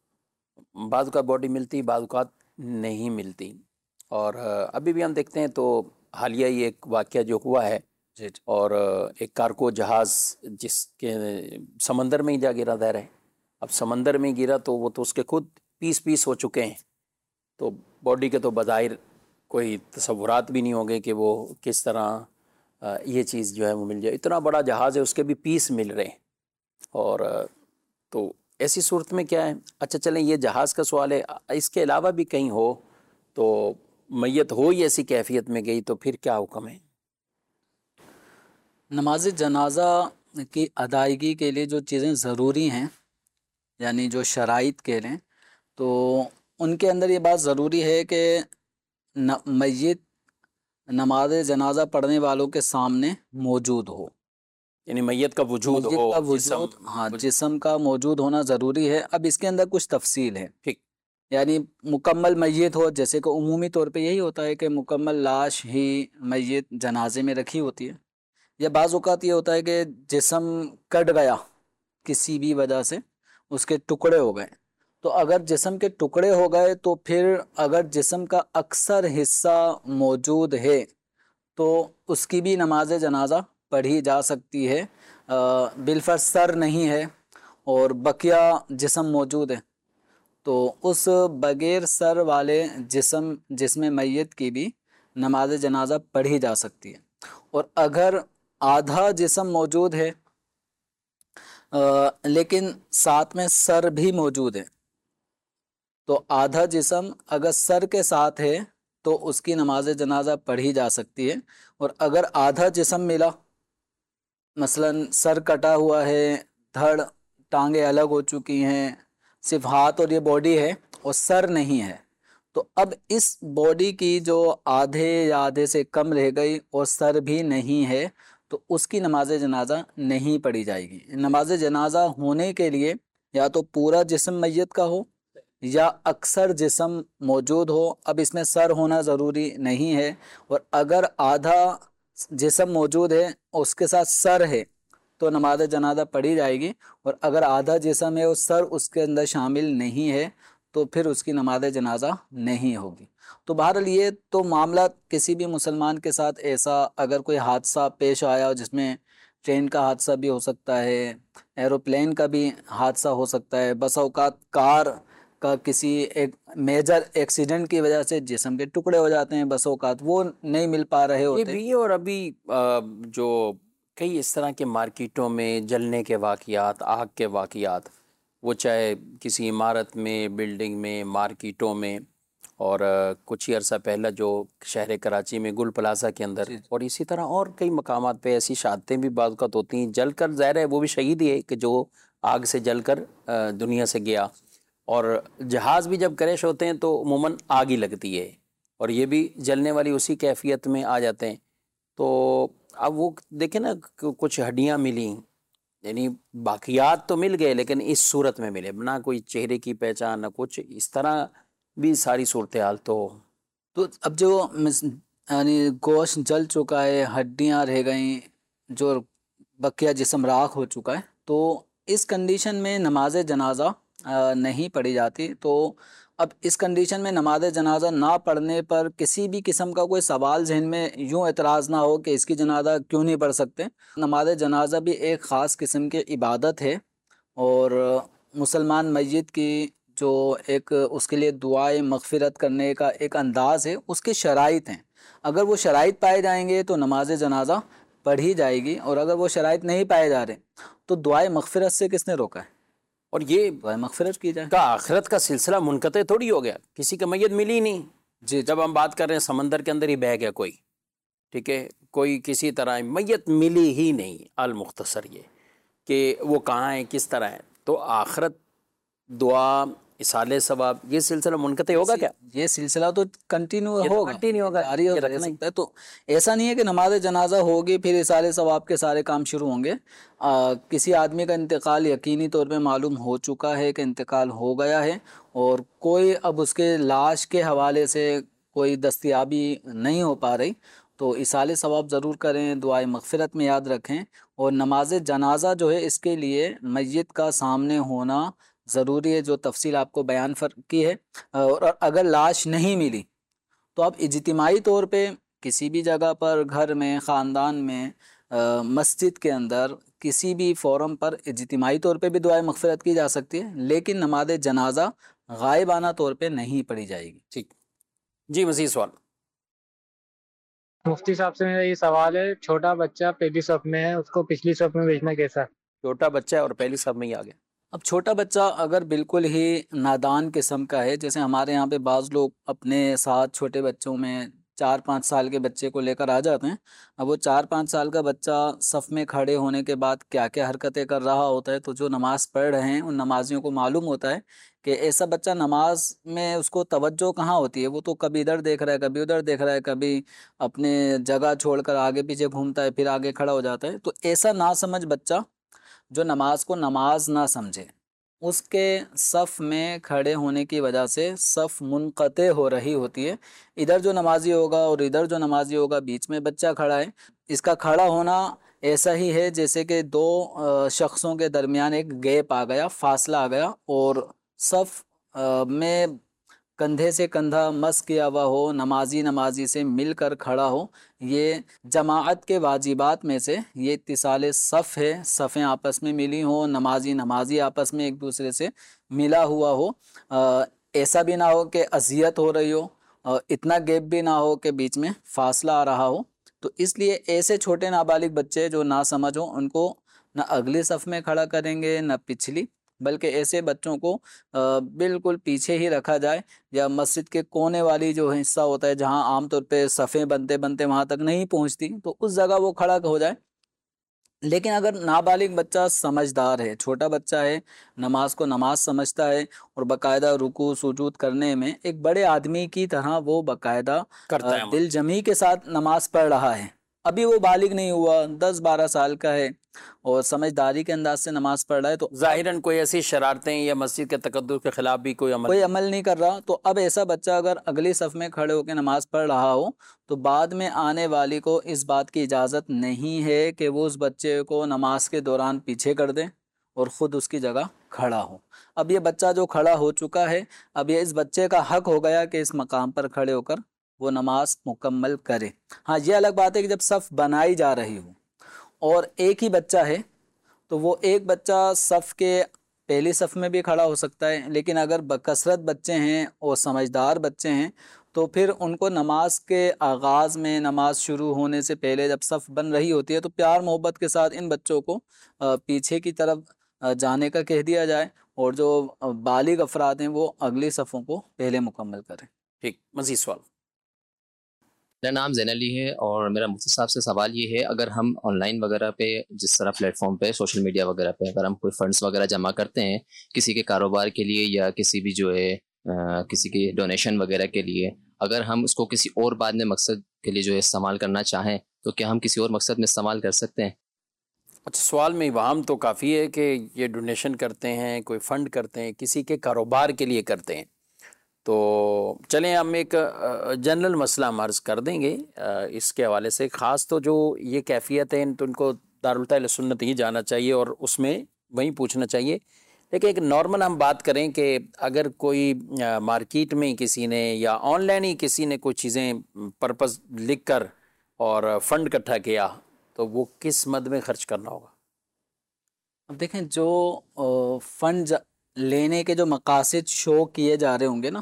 بعض اوقات باڈی ملتی، بعض اوقات نہیں ملتی. اور ابھی بھی ہم دیکھتے ہیں تو حالیہ ہی ایک واقعہ جو ہوا ہے، اور ایک کارگو جہاز جس کے سمندر میں ہی جا گرا ظاہر ہے. اب سمندر میں گرا تو وہ تو اس کے خود پیس ہو چکے ہیں، تو باڈی کے تو بظاہر کوئی تصورات بھی نہیں ہوں گے کہ وہ کس طرح یہ چیز جو ہے وہ مل جائے. اتنا بڑا جہاز ہے، اس کے بھی پیس مل رہے ہیں. اور تو ایسی صورت میں کیا ہے؟ اچھا چلیں یہ جہاز کا سوال ہے، اس کے علاوہ بھی کہیں ہو تو میت ہو ہی ایسی کیفیت میں گئی تو پھر کیا حکم ہے؟ نماز جنازہ کی ادائیگی کے لیے جو چیزیں ضروری ہیں، یعنی جو شرائط کے لیں، تو ان کے اندر یہ بات ضروری ہے کہ میت نماز جنازہ پڑھنے والوں کے سامنے موجود ہو، یعنی میت کا وجود ہو، ہاں جسم کا موجود ہونا ضروری ہے. اب اس کے اندر کچھ تفصیل ہے، یعنی مکمل میت ہو، جیسے کہ عمومی طور پہ یہی ہوتا ہے کہ مکمل لاش ہی میت جنازے میں رکھی ہوتی ہے، یا بعض اوقات یہ ہوتا ہے کہ جسم کٹ گیا کسی بھی وجہ سے، اس کے ٹکڑے ہو گئے. تو اگر جسم کے ٹکڑے ہو گئے تو پھر اگر جسم کا اکثر حصہ موجود ہے تو اس کی بھی نماز جنازہ پڑھی جا سکتی ہے. بالفرض سر نہیں ہے اور بقیہ جسم موجود ہے تو اس بغیر سر والے جسم میت کی بھی نماز جنازہ پڑھی جا سکتی ہے. اور اگر آدھا جسم موجود ہے لیکن ساتھ میں سر بھی موجود ہے، تو آدھا جسم اگر سر کے ساتھ ہے تو اس کی نماز جنازہ پڑھی جا سکتی ہے. اور اگر آدھا جسم ملا، مثلا سر کٹا ہوا ہے، دھڑ ٹانگیں الگ ہو چکی ہیں، صرف ہاتھ اور یہ باڈی ہے اور سر نہیں ہے، تو اب اس باڈی کی جو آدھے یا آدھے سے کم رہ گئی اور سر بھی نہیں ہے تو اس کی نماز جنازہ نہیں پڑھی جائے گی. نماز جنازہ ہونے کے لیے یا تو پورا جسم میت کا ہو یا اکثر جسم موجود ہو. اب اس میں سر ہونا ضروری نہیں ہے، اور اگر آدھا جسم موجود ہے اور اس کے ساتھ سر ہے تو نماز جنازہ پڑھی جائے گی. اور اگر آدھا جسم ہے اور سر اس کے اندر شامل نہیں ہے تو پھر اس کی نماز جنازہ نہیں ہوگی. تو بہرحال یہ تو معاملہ کسی بھی مسلمان کے ساتھ ایسا اگر کوئی حادثہ پیش آیا جس میں ٹرین کا حادثہ بھی ہو سکتا ہے، ایروپلین کا بھی حادثہ ہو سکتا ہے، بس اوقات کا کسی ایک میجر ایکسیڈنٹ کی وجہ سے جسم کے ٹکڑے ہو جاتے ہیں، بس اوقات وہ نہیں مل پا رہے یہ ہوتے. بھی، اور ابھی جو کئی اس طرح کے مارکیٹوں میں جلنے کے واقعات، آگ کے واقعات، وہ چاہے کسی عمارت میں، بلڈنگ میں، مارکیٹوں میں، اور کچھ ہی عرصہ پہلا جو شہر کراچی میں گل پلازا کے اندر، اور اسی طرح اور کئی مقامات پہ ایسی شہادتیں بھی بعض اوقات ہوتی ہیں. جل کر ظاہر ہے وہ بھی شہید ہی ہے کہ جو آگ سے جل کر دنیا سے گیا. اور جہاز بھی جب کریش ہوتے ہیں تو عموماً آگ ہی لگتی ہے، اور یہ بھی جلنے والی اسی کیفیت میں آ جاتے ہیں. تو اب وہ دیکھیں نا، کچھ ہڈیاں ملیں، یعنی باقیات تو مل گئے لیکن اس صورت میں ملے، نہ کوئی چہرے کی پہچان، نہ کچھ، اس طرح بھی ساری صورتحال. تو اب جو یعنی گوشت جل چکا ہے، ہڈیاں رہ گئیں، جو بقیہ جسم راکھ ہو چکا ہے، تو اس کنڈیشن میں نماز جنازہ نہیں پڑھی جاتی. تو اب اس کنڈیشن میں نماز جنازہ نہ پڑھنے پر کسی بھی قسم کا کوئی سوال ذہن میں یوں اعتراض نہ ہو کہ اس کی جنازہ کیوں نہیں پڑھ سکتے. نماز جنازہ بھی ایک خاص قسم کی عبادت ہے، اور مسلمان میت کی جو ایک اس کے لیے دعائے مغفرت کرنے کا ایک انداز ہے، اس کے شرائط ہیں. اگر وہ شرائط پائے جائیں گے تو نماز جنازہ پڑھی جائے گی، اور اگر وہ شرائط نہیں پائے جا رہے تو دعائے مغفرت سے کس نے روکا ہے؟ اور یہ دعائے مغفرت کی جائے. کا آخرت کا سلسلہ منقطع تھوڑی ہو گیا، کسی کا میت ملی نہیں. جی جب ہم بات کر رہے ہیں سمندر کے اندر ہی بہہ گیا کوئی، ٹھیک ہے، کوئی کسی طرح میت ملی ہی نہیں. المختصر یہ کہ وہ کہاں ہے، کس طرح ہے. تو آخرت، دعا، اصالِ ثواب، یہ سلسلہ منقطع ہوگا کیا؟ یہ سلسلہ تو کنٹینیو ہوگا، کنٹینیو ہوگا، جاری یہ رہ رکھنا ہی. سکتا ہے. تو ایسا نہیں ہے کہ نماز جنازہ ہوگی پھر اصالِ ثواب کے سارے کام شروع ہوں گے. کسی آدمی کا انتقال یقینی طور پہ معلوم ہو چکا ہے کہ انتقال ہو گیا ہے، اور کوئی اب اس کے لاش کے حوالے سے کوئی دستیابی نہیں ہو پا رہی، تو اصالِ ثواب ضرور کریں، دعائے مغفرت میں یاد رکھیں. اور نماز جنازہ جو ہے اس کے لیے میت کا سامنے ہونا ضروری ہے، جو تفصیل آپ کو بیان کی ہے. اور اگر لاش نہیں ملی تو آپ اجتماعی طور پہ کسی بھی جگہ پر، گھر میں، خاندان میں، مسجد کے اندر، کسی بھی فورم پر اجتماعی طور پہ بھی دعائے مغفرت کی جا سکتی ہے، لیکن نماز جنازہ غائبانہ طور پہ نہیں پڑھی جائے گی. ٹھیک جی، مزید سوال. مفتی صاحب سے میرا یہ سوال ہے، چھوٹا بچہ پہلی صف میں ہے، اس کو پچھلی صف میں بھیجنا کیسا ہے؟ چھوٹا بچہ ہے اور پہلی صف میں ہی آ گیا. اب چھوٹا بچہ اگر بالکل ہی نادان قسم کا ہے، جیسے ہمارے یہاں پہ بعض لوگ اپنے ساتھ چھوٹے بچوں میں 4-5 سال کے بچے کو لے کر آ جاتے ہیں. اب وہ 4-5 سال کا بچہ صف میں کھڑے ہونے کے بعد کیا کیا حرکتیں کر رہا ہوتا ہے، تو جو نماز پڑھ رہے ہیں ان نمازیوں کو معلوم ہوتا ہے کہ ایسا بچہ نماز میں اس کو توجہ کہاں ہوتی ہے. وہ تو کبھی ادھر دیکھ رہا ہے، کبھی ادھر دیکھ رہا ہے، کبھی اپنے جگہ چھوڑ کر آگے پیچھے گھومتا ہے، پھر آگے کھڑا ہو جاتا ہے. تو ایسا ناسمجھ بچہ جو نماز کو نماز نہ سمجھے، اس کے صف میں کھڑے ہونے کی وجہ سے صف منقطع ہو رہی ہوتی ہے. ادھر جو نمازی ہوگا اور ادھر جو نمازی ہوگا، بیچ میں بچہ کھڑا ہے. اس کا کھڑا ہونا ایسا ہی ہے جیسے کہ دو شخصوں کے درمیان ایک گیپ آ گیا، فاصلہ آ گیا، اور صف میں کندھے سے کندھا مس کیا ہوا ہو، نمازی سے مل کر کھڑا ہو. یہ جماعت کے واجبات میں سے یہ اتصال صف ہے. صفیں آپس میں ملی ہوں، نمازی آپس میں ایک دوسرے سے ملا ہوا ہو. ایسا بھی نہ ہو کہ اذیت ہو رہی ہو، اتنا گیپ بھی نہ ہو کہ بیچ میں فاصلہ آ رہا ہو. تو اس لیے ایسے چھوٹے نابالغ بچے جو نہ سمجھ ہوں، ان کو نہ اگلی صف میں کھڑا کریں گے نہ پچھلی، بلکہ ایسے بچوں کو بالکل پیچھے ہی رکھا جائے، یا مسجد کے کونے والی جو حصہ ہوتا ہے جہاں عام طور پہ صفیں بنتے بنتے وہاں تک نہیں پہنچتی، تو اس جگہ وہ کھڑا ہو جائے. لیکن اگر نابالغ بچہ سمجھدار ہے، چھوٹا بچہ ہے، نماز کو نماز سمجھتا ہے، اور باقاعدہ رکوع سجود کرنے میں ایک بڑے آدمی کی طرح وہ باقاعدہ کرتا ہے دل جمعی کے ساتھ نماز پڑھ رہا ہے، ابھی وہ بالغ نہیں ہوا، 10-12 سال کا ہے اور سمجھداری کے انداز سے نماز پڑھ رہا ہے، تو ظاہراً کوئی ایسی شرارتیں یا مسجد کے تقدس کے خلاف بھی کوئی عمل نہیں کر رہا. تو اب ایسا بچہ اگر اگلی صف میں کھڑے ہو کے نماز پڑھ رہا ہو تو بعد میں آنے والی کو اس بات کی اجازت نہیں ہے کہ وہ اس بچے کو نماز کے دوران پیچھے کر دے اور خود اس کی جگہ کھڑا ہو. اب یہ بچہ جو کھڑا ہو چکا ہے، اب یہ اس بچے کا حق ہو گیا کہ اس مقام پر کھڑے ہو کر وہ نماز مکمل کرے. ہاں، یہ الگ بات ہے کہ جب صف بنائی جا رہی ہو اور ایک ہی بچہ ہے، تو وہ ایک بچہ صف کے پہلی صف میں بھی کھڑا ہو سکتا ہے، لیکن اگر بکثرت بچے ہیں اور سمجھدار بچے ہیں تو پھر ان کو نماز کے آغاز میں، نماز شروع ہونے سے پہلے جب صف بن رہی ہوتی ہے تو پیار محبت کے ساتھ ان بچوں کو پیچھے کی طرف جانے کا کہہ دیا جائے، اور جو بالغ افراد ہیں وہ اگلی صفوں کو پہلے مکمل کریں۔ ٹھیک، مزید سوال؟ میرا نام زین علی ہے، اور میرا مفتی صاحب سے سوال یہ ہے، اگر ہم آن لائن وغیرہ پہ، جس طرح پلیٹ فارم پہ، سوشل میڈیا وغیرہ پہ اگر ہم کوئی فنڈس وغیرہ جمع کرتے ہیں کسی کے کاروبار کے لیے یا کسی بھی جو ہے کسی کی ڈونیشن وغیرہ کے لیے، اگر ہم اس کو کسی اور بعد میں مقصد کے لیے جو ہے استعمال کرنا چاہیں تو کیا ہم کسی اور مقصد میں استعمال کر سکتے ہیں؟ اچھا، سوال میں ابہام تو کافی ہے کہ یہ ڈونیشن کرتے ہیں، کوئی فنڈ کرتے ہیں، کسی کے کاروبار کے لیے کرتے ہیں، تو چلیں ہم ایک جنرل مسئلہ ہم عرض کر دیں گے اس کے حوالے سے۔ خاص تو جو یہ کیفیت ہے تو ان کو دارالتہ سنت ہی جانا چاہیے اور اس میں وہیں پوچھنا چاہیے، لیکن ایک نارمل ہم بات کریں کہ اگر کوئی مارکیٹ میں کسی نے یا آن لائن ہی کسی نے کوئی چیزیں پرپز لکھ کر اور فنڈ اکٹھا کیا تو وہ کس مد میں خرچ کرنا ہوگا؟ اب دیکھیں، جو فنڈ لینے کے جو مقاصد شو کیے جا رہے ہوں گے نا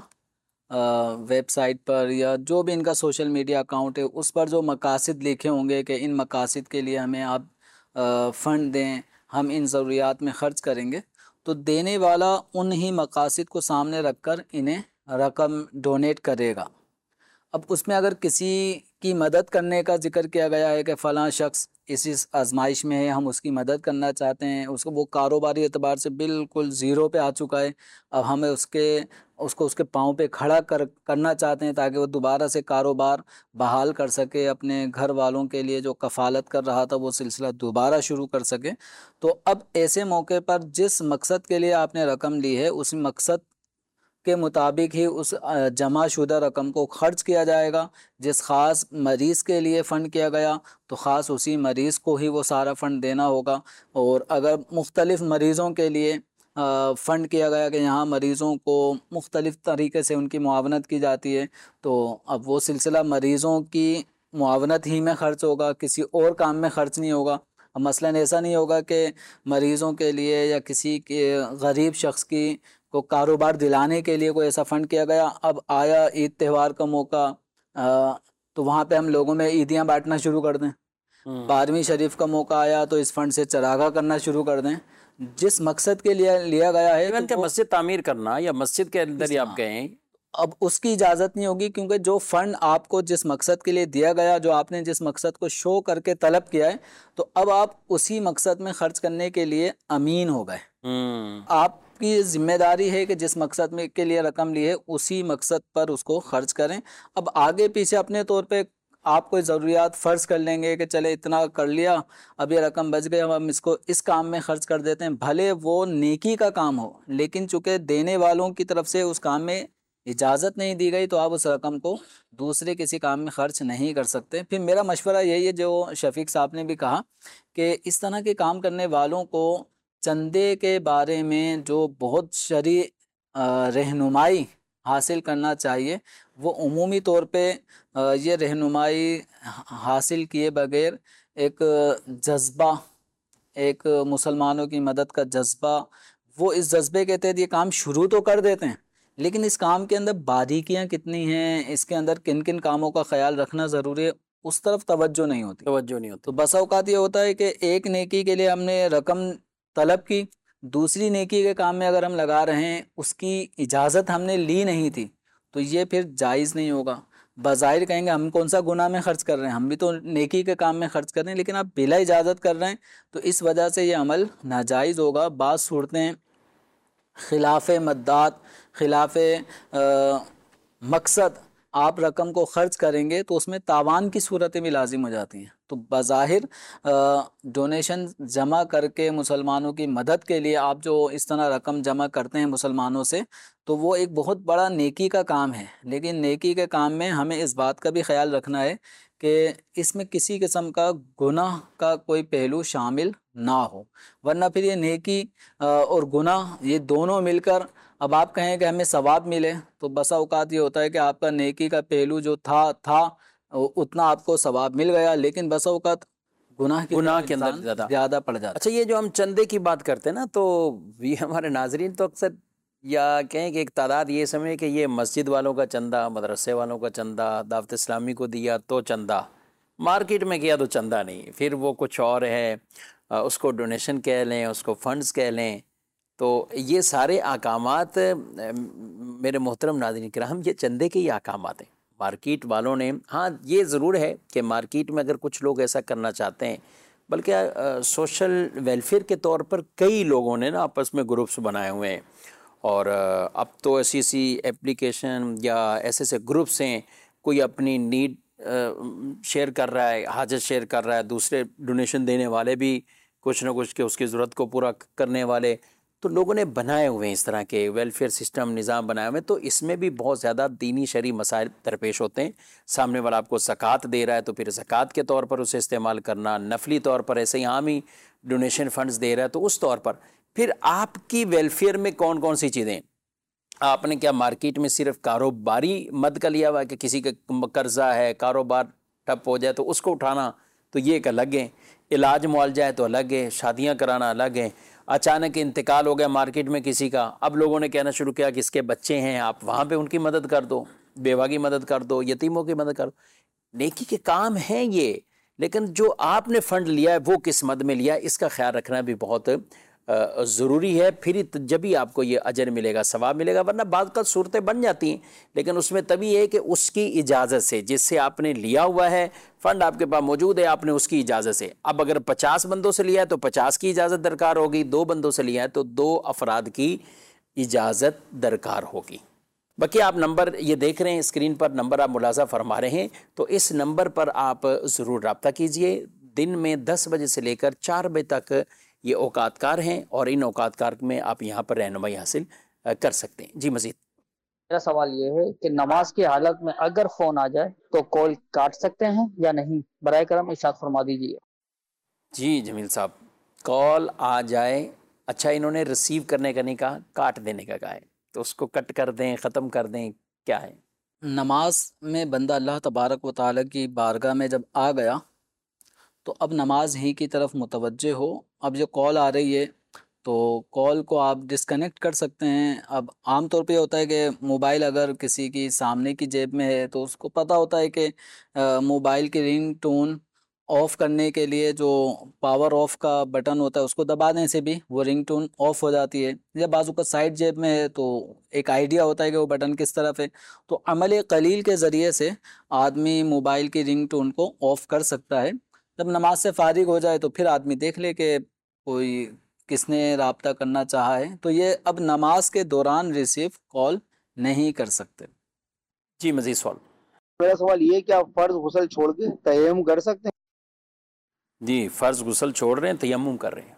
ویب سائٹ پر یا جو بھی ان کا سوشل میڈیا اکاؤنٹ ہے، اس پر جو مقاصد لکھے ہوں گے کہ ان مقاصد کے لیے ہمیں آپ فنڈ دیں، ہم ان ضروریات میں خرچ کریں گے، تو دینے والا انہی مقاصد کو سامنے رکھ کر انہیں رقم ڈونیٹ کرے گا۔ اب اس میں اگر کسی کی مدد کرنے کا ذکر کیا گیا ہے کہ فلاں شخص اس آزمائش میں ہے، ہم اس کی مدد کرنا چاہتے ہیں، اس کو وہ کاروباری اعتبار سے بالکل زیرو پہ آ چکا ہے، اب ہمیں اس کے پاؤں پہ کھڑا کرنا چاہتے ہیں تاکہ وہ دوبارہ سے کاروبار بحال کر سکے، اپنے گھر والوں کے لیے جو کفالت کر رہا تھا وہ سلسلہ دوبارہ شروع کر سکے، تو اب ایسے موقع پر جس مقصد کے لیے آپ نے رقم لی ہے اس مقصد کے مطابق ہی اس جمع شدہ رقم کو خرچ کیا جائے گا۔ جس خاص مریض کے لیے فنڈ کیا گیا تو خاص اسی مریض کو ہی وہ سارا فنڈ دینا ہوگا، اور اگر مختلف مریضوں کے لیے فنڈ کیا گیا کہ یہاں مریضوں کو مختلف طریقے سے ان کی معاونت کی جاتی ہے، تو اب وہ سلسلہ مریضوں کی معاونت ہی میں خرچ ہوگا، کسی اور کام میں خرچ نہیں ہوگا۔ اب مثلاً ایسا نہیں ہوگا کہ مریضوں کے لیے یا کسی کے غریب شخص کی کو کاروبار دلانے کے لیے کوئی ایسا فنڈ کیا گیا، اب آیا عید تہوار کا موقع تو وہاں پہ ہم لوگوں میں عیدیاں بانٹنا شروع کر دیں، 12ویں شریف کا موقع آیا تو اس فنڈ سے چراغاں کرنا شروع کر دیں۔ جس مقصد کے لیے لیا گیا ہے ایون کہ مسجد تعمیر کرنا یا مسجد کے اندر ہی آپ گئے، اب اس کی اجازت نہیں ہوگی، کیونکہ جو فنڈ آپ کو جس مقصد کے لیے دیا گیا، جو آپ نے جس مقصد کو شو کر کے طلب کیا ہے، تو اب آپ اسی مقصد میں خرچ کرنے کے لیے امین ہو گئے۔ آپ کی ذمہ داری ہے کہ جس مقصد میں کے لیے رقم لی ہے اسی مقصد پر اس کو خرچ کریں۔ اب آگے پیچھے اپنے طور پہ آپ کوئی ضروریات فرض کر لیں گے کہ چلے اتنا کر لیا، اب یہ رقم بچ گئی، ہم اس کو اس کام میں خرچ کر دیتے ہیں، بھلے وہ نیکی کا کام ہو، لیکن چونکہ دینے والوں کی طرف سے اس کام میں اجازت نہیں دی گئی تو آپ اس رقم کو دوسرے کسی کام میں خرچ نہیں کر سکتے۔ پھر میرا مشورہ یہی ہے جو شفیق صاحب نے بھی کہا کہ اس طرح کے کام کرنے والوں کو چندے کے بارے میں جو بہت شرعی رہنمائی حاصل کرنا چاہیے، وہ عمومی طور پہ یہ رہنمائی حاصل کیے بغیر ایک جذبہ، ایک مسلمانوں کی مدد کا جذبہ، وہ اس جذبے کے تحت یہ کام شروع تو کر دیتے ہیں، لیکن اس کام کے اندر باریکیاں کتنی ہیں، اس کے اندر کن کن کاموں کا خیال رکھنا ضروری ہے، اس طرف توجہ نہیں ہوتی۔ تو بس اوقات یہ ہوتا ہے کہ ایک نیکی کے لیے ہم نے رقم طلب کی، دوسری نیکی کے کام میں اگر ہم لگا رہے ہیں اس کی اجازت ہم نے لی نہیں تھی تو یہ پھر جائز نہیں ہوگا۔ بظاہر کہیں گے ہم کون سا گناہ میں خرچ کر رہے ہیں، ہم بھی تو نیکی کے کام میں خرچ کر رہے ہیں، لیکن آپ بلا اجازت کر رہے ہیں تو اس وجہ سے یہ عمل ناجائز ہوگا۔ بعض صورتیں خلاف مدات، خلاف مقصد آپ رقم کو خرچ کریں گے تو اس میں تاوان کی صورتیں بھی لازم ہو جاتی ہیں۔ تو بظاہر ڈونیشن جمع کر کے مسلمانوں کی مدد کے لیے آپ جو اس طرح رقم جمع کرتے ہیں مسلمانوں سے، تو وہ ایک بہت بڑا نیکی کا کام ہے، لیکن نیکی کے کام میں ہمیں اس بات کا بھی خیال رکھنا ہے کہ اس میں کسی قسم کا گناہ کا کوئی پہلو شامل نہ ہو، ورنہ پھر یہ نیکی اور گناہ یہ دونوں مل کر اب آپ کہیں کہ ہمیں ثواب ملے تو بسا اوقات یہ ہوتا ہے کہ آپ کا نیکی کا پہلو جو تھا اتنا آپ کو ثواب مل گیا، لیکن بسا اوقات گناہ کے اندر انسان زیادہ پڑ جاتا ہے۔ اچھا، یہ جو ہم چندے کی بات کرتے ہیں نا، تو یہ ہمارے ناظرین تو اکثر یا کہیں کہ ایک تعداد یہ سمجھے کہ یہ مسجد والوں کا چندہ، مدرسے والوں کا چندہ، دعوت اسلامی کو دیا تو چندہ، مارکیٹ میں کیا تو چندہ نہیں، پھر وہ کچھ اور ہے، اس کو ڈونیشن کہہ لیں، اس کو فنڈز کہہ لیں۔ تو یہ سارے احکامات میرے محترم ناظرین کرام، یہ چندے کے ہی احکامات ہیں۔ مارکیٹ والوں نے، ہاں یہ ضرور ہے کہ مارکیٹ میں اگر کچھ لوگ ایسا کرنا چاہتے ہیں، بلکہ سوشل ویلفیئر کے طور پر کئی لوگوں نے نا آپس میں گروپس بنائے ہوئے ہیں، اور اب تو ایسی ایپلیکیشن یا ایسے گروپس ہیں، کوئی اپنی نیڈ شیئر کر رہا ہے، حاجت شیئر کر رہا ہے، دوسرے ڈونیشن دینے والے بھی کچھ نہ کچھ کہ اس کی ضرورت کو پورا کرنے والے، تو لوگوں نے بنائے ہوئے ہیں اس طرح کے ویلفیئر سسٹم، نظام بنائے ہوئے ہیں۔ تو اس میں بھی بہت زیادہ دینی شرعی مسائل درپیش ہوتے ہیں۔ سامنے والا آپ کو زکوٰۃ دے رہا ہے تو پھر زکوٰۃ کے طور پر اسے استعمال کرنا، نفلی طور پر ایسے ہی عام ہی ڈونیشن فنڈز دے رہا ہے تو اس طور پر، پھر آپ کی ویلفیئر میں کون کون سی چیزیں، آپ نے کیا مارکیٹ میں صرف کاروباری مد کا لیا ہوا ہے کہ کسی کا قرضہ ہے، کاروبار ٹھپ ہو جائے تو اس کو اٹھانا، تو یہ ایک الگ ہے، علاج معالجہ ہے تو الگ ہے، شادیاں کرانا الگ ہے، اچانک انتقال ہو گیا مارکیٹ میں کسی کا، اب لوگوں نے کہنا شروع کیا کہ اس کے بچے ہیں، آپ وہاں پہ ان کی مدد کر دو، بیوہ کی مدد کر دو، یتیموں کی مدد کر دو۔ نیکی کے کام ہیں یہ، لیکن جو آپ نے فنڈ لیا ہے وہ کس مد میں لیا ہے، اس کا خیال رکھنا بھی بہت ضروری ہے۔ پھر جبھی آپ کو یہ اجر ملے گا، ثواب ملے گا، ورنہ بعض کا صورتیں بن جاتی ہیں، لیکن اس میں تبھی ہے کہ اس کی اجازت سے، جس سے آپ نے لیا ہوا ہے فنڈ، آپ کے پاس موجود ہے، آپ نے اس کی اجازت سے۔ اب اگر 50 بندوں سے لیا ہے تو 50 کی اجازت درکار ہوگی، 2 بندوں سے لیا ہے تو 2 افراد کی اجازت درکار ہوگی۔ باقی آپ نمبر یہ دیکھ رہے ہیں اسکرین پر، نمبر آپ ملاحظہ فرما رہے ہیں، تو اس نمبر پر آپ ضرور رابطہ کیجئے۔ دن میں 10 بجے سے لے کر 4 بجے تک یہ اوقات کار ہیں، اور ان اوقات کار میں آپ یہاں پر رہنمائی حاصل کر سکتے ہیں۔ جی مزید میرا سوال یہ ہے کہ نماز کی حالت میں اگر فون آ جائے تو کال کاٹ سکتے ہیں یا نہیں؟ برائے کرم ارشاد فرما دیجیے۔ جی جمیل صاحب، کال آ جائے، اچھا انہوں نے ریسیو کرنے کا نہیں کہا، کاٹ دینے کا کہا ہے، تو اس کو کٹ کر دیں، ختم کر دیں، کیا ہے؟ نماز میں بندہ اللہ تبارک و تعالیٰ کی بارگاہ میں جب آ گیا تو اب نماز ہی کی طرف متوجہ ہو۔ اب جو کال آ رہی ہے تو کال کو آپ ڈسکنیکٹ کر سکتے ہیں۔ اب عام طور پہ ہوتا ہے کہ موبائل اگر کسی کی سامنے کی جیب میں ہے تو اس کو پتہ ہوتا ہے کہ موبائل کی رنگ ٹون آف کرنے کے لیے جو پاور آف کا بٹن ہوتا ہے اس کو دبا دیں سے بھی وہ رنگ ٹون آف ہو جاتی ہے، یا بازو کا سائڈ جیب میں ہے تو ایک آئیڈیا ہوتا ہے کہ وہ بٹن کس طرف ہے۔ تو عمل قلیل کے ذریعے سے آدمی موبائل کی رنگ ٹون کو آف کر سکتا ہے۔ جب نماز سے فارغ ہو جائے تو پھر آدمی دیکھ لے کہ کوئی کس نے رابطہ کرنا چاہا ہے، تو یہ اب نماز کے دوران ریسیو کال نہیں کر سکتے۔ جی مزید سوال؟ میرا سوال یہ ہے کہ آپ فرض غسل چھوڑ کے تیمم کر سکتے ہیں؟ جی، فرض غسل چھوڑ رہے ہیں، تیمم کر رہے ہیں۔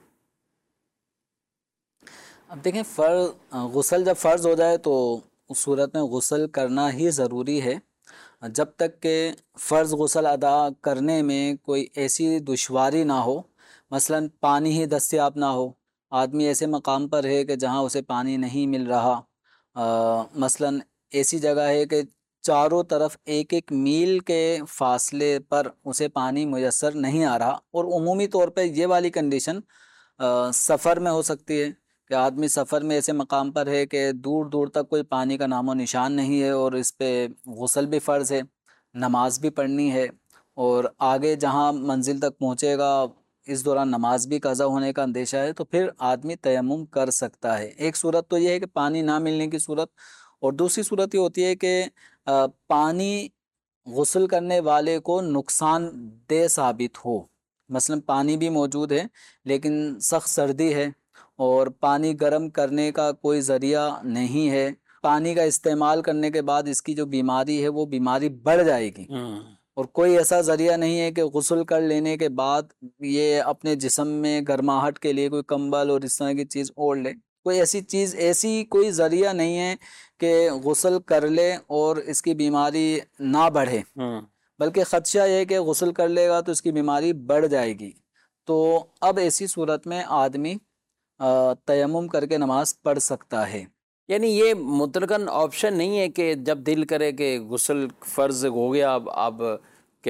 اب دیکھیں، غسل جب فرض ہو جائے تو اس صورت میں غسل کرنا ہی ضروری ہے، جب تک کہ فرض غسل ادا کرنے میں کوئی ایسی دشواری نہ ہو، مثلا پانی ہی دستیاب نہ ہو، آدمی ایسے مقام پر ہے کہ جہاں اسے پانی نہیں مل رہا، مثلا ایسی جگہ ہے کہ چاروں طرف 1-1 میل کے فاصلے پر اسے پانی میسر نہیں آ رہا، اور عمومی طور پہ یہ والی کنڈیشن سفر میں ہو سکتی ہے کہ آدمی سفر میں ایسے مقام پر ہے کہ دور دور تک کوئی پانی کا نام و نشان نہیں ہے، اور اس پہ غسل بھی فرض ہے، نماز بھی پڑھنی ہے، اور آگے جہاں منزل تک پہنچے گا اس دوران نماز بھی قضا ہونے کا اندیشہ ہے، تو پھر آدمی تیمم کر سکتا ہے۔ ایک صورت تو یہ ہے کہ پانی نہ ملنے کی صورت، اور دوسری صورت یہ ہوتی ہے کہ پانی غسل کرنے والے کو نقصان دہ ثابت ہو، مثلا پانی بھی موجود ہے لیکن سخت سردی ہے اور پانی گرم کرنے کا کوئی ذریعہ نہیں ہے، پانی کا استعمال کرنے کے بعد اس کی جو بیماری ہے وہ بیماری بڑھ جائے گی، اور کوئی ایسا ذریعہ نہیں ہے کہ غسل کر لینے کے بعد یہ اپنے جسم میں گرماہٹ کے لیے کوئی کمبل اور اس طرح کی چیز اوڑھ لے، کوئی ایسی کوئی ذریعہ نہیں ہے کہ غسل کر لے اور اس کی بیماری نہ بڑھے، بلکہ خدشہ یہ ہے کہ غسل کر لے گا تو اس کی بیماری بڑھ جائے گی۔ تو اب ایسی صورت میں آدمی تیمم کر کے نماز پڑھ سکتا ہے۔ یعنی یہ مطلقاً آپشن نہیں ہے کہ جب دل کرے کہ غسل فرض ہو گیا اب کہ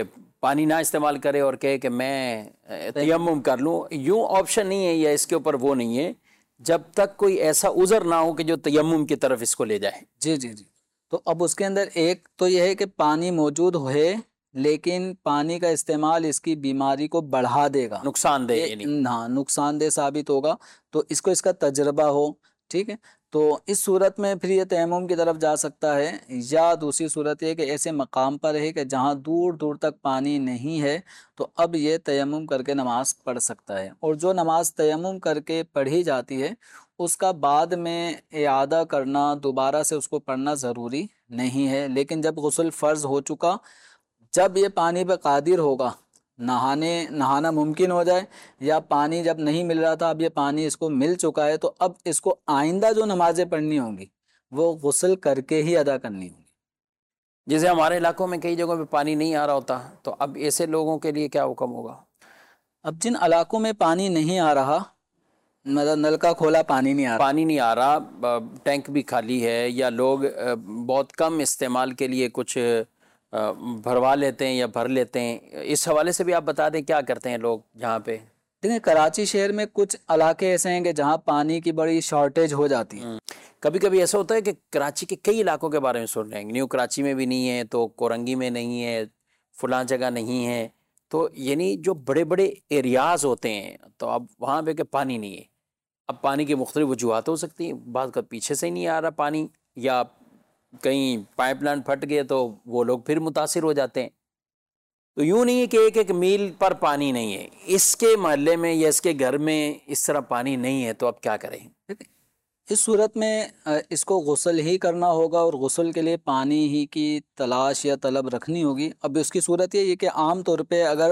پانی نہ استعمال کرے اور کہے کہ میں تیمم کر لوں، یوں آپشن نہیں ہے یا اس کے اوپر وہ نہیں ہے جب تک کوئی ایسا عذر نہ ہو کہ جو تیمم کی طرف اس کو لے جائے۔ جی جی جی، تو اب اس کے اندر ایک تو یہ ہے کہ پانی موجود ہے لیکن پانی کا استعمال اس کی بیماری کو بڑھا دے گا، نقصان دہ، یعنی ہاں نقصان دہ ثابت ہوگا، تو اس کو اس کا تجربہ ہو، ٹھیک ہے، تو اس صورت میں پھر یہ تیمم کی طرف جا سکتا ہے۔ یا دوسری صورت یہ کہ ایسے مقام پر ہے کہ جہاں دور دور تک پانی نہیں ہے تو اب یہ تیمم کر کے نماز پڑھ سکتا ہے، اور جو نماز تیمم کر کے پڑھی جاتی ہے اس کا بعد میں اعادہ کرنا، دوبارہ سے اس کو پڑھنا ضروری نہیں ہے، لیکن جب غسل فرض ہو چکا، جب یہ پانی پہ قادر ہوگا، نہانا ممکن ہو جائے یا پانی جب نہیں مل رہا تھا اب یہ پانی اس کو مل چکا ہے، تو اب اس کو آئندہ جو نمازیں پڑھنی ہوں گی وہ غسل کر کے ہی ادا کرنی ہوں گی۔ جیسے ہمارے علاقوں میں کئی جگہوں پہ پانی نہیں آ رہا ہوتا، تو اب ایسے لوگوں کے لیے کیا حکم ہوگا؟ اب جن علاقوں میں پانی نہیں آ رہا، مطلب نل کا کھولا پانی نہیں آ رہا، ٹینک بھی خالی ہے، یا لوگ بہت کم استعمال کے لیے کچھ بھروا لیتے ہیں یا بھر لیتے ہیں، اس حوالے سے بھی آپ بتا دیں کیا کرتے ہیں لوگ جہاں پہ؟ دیکھیں کراچی شہر میں کچھ علاقے ایسے ہیں کہ جہاں پانی کی بڑی شارٹیج ہو جاتی ہے۔ کبھی کبھی ایسا ہوتا ہے کہ کراچی کے کئی علاقوں کے بارے میں سن رہے ہیں، نیو کراچی میں بھی نہیں ہے، تو کورنگی میں نہیں ہے، فلاں جگہ نہیں ہے، تو یعنی جو بڑے بڑے ایریاز ہوتے ہیں تو اب وہاں پہ کہ پانی نہیں ہے۔ اب پانی کی مختلف وجوہات ہو سکتی ہیں، بعض کا پیچھے سے ہی نہیں آ رہا پانی، یا کہیں پائپ لائن پھٹ گئے تو وہ لوگ پھر متاثر ہو جاتے ہیں۔ تو یوں نہیں ہے کہ ایک ایک میل پر پانی نہیں ہے، اس کے محلے میں یا اس کے گھر میں اس طرح پانی نہیں ہے، تو اب کیا کریں؟ اس صورت میں اس کو غسل ہی کرنا ہوگا، اور غسل کے لیے پانی ہی کی تلاش یا طلب رکھنی ہوگی۔ اب اس کی صورت یہ ہے کہ عام طور پہ اگر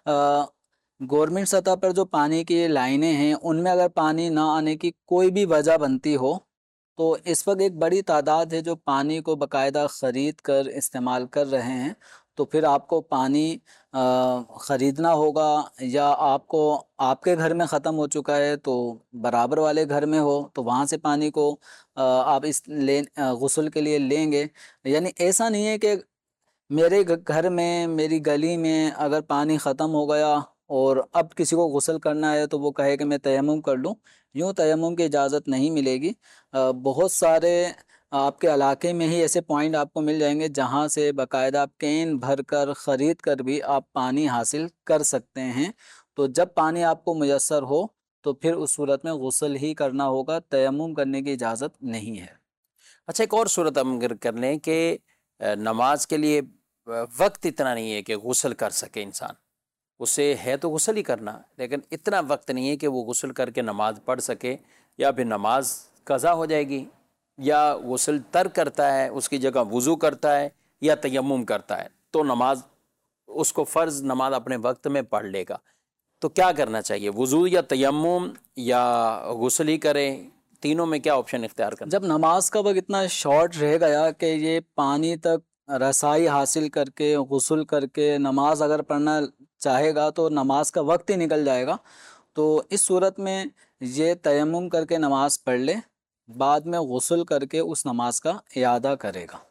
گورنمنٹ سطح پر جو پانی کی لائنیں ہیں ان میں اگر پانی نہ آنے کی کوئی بھی وجہ بنتی ہو تو اس وقت ایک بڑی تعداد ہے جو پانی کو باقاعدہ خرید کر استعمال کر رہے ہیں، تو پھر آپ کو پانی خریدنا ہوگا، یا آپ کو آپ کے گھر میں ختم ہو چکا ہے تو برابر والے گھر میں ہو تو وہاں سے پانی کو آپ غسل کے لیے لیں گے۔ یعنی ایسا نہیں ہے کہ میرے گھر میں میری گلی میں اگر پانی ختم ہو گیا اور اب کسی کو غسل کرنا ہے تو وہ کہے کہ میں تیمم کر لوں، یوں تیمم کی اجازت نہیں ملے گی۔ بہت سارے آپ کے علاقے میں ہی ایسے پوائنٹ آپ کو مل جائیں گے جہاں سے باقاعدہ کین بھر کر خرید کر بھی آپ پانی حاصل کر سکتے ہیں۔ تو جب پانی آپ کو میسر ہو تو پھر اس صورت میں غسل ہی کرنا ہوگا، تیمم کرنے کی اجازت نہیں ہے۔ اچھا، ایک اور صورت ہم اگر کر لیں کہ نماز کے لیے وقت اتنا نہیں ہے کہ غسل کر سکے انسان، اسے ہے تو غسل ہی کرنا، لیکن اتنا وقت نہیں ہے کہ وہ غسل کر کے نماز پڑھ سکے، یا پھر نماز قضا ہو جائے گی، یا غسل ترک کرتا ہے اس کی جگہ وضو کرتا ہے یا تیمم کرتا ہے، تو نماز اس کو فرض نماز اپنے وقت میں پڑھ لے گا۔ تو کیا کرنا چاہیے، وضو یا تیمم یا غسل ہی کرے؟ تینوں میں کیا آپشن اختیار کرنا؟ جب نماز کا وقت اتنا شارٹ رہ گیا کہ یہ پانی تک رسائی حاصل کر کے غسل کر کے نماز اگر پڑھنا چاہے گا تو نماز کا وقت ہی نکل جائے گا، تو اس صورت میں یہ تیمم کر کے نماز پڑھ لے، بعد میں غسل کر کے اس نماز کا اعادہ کرے گا۔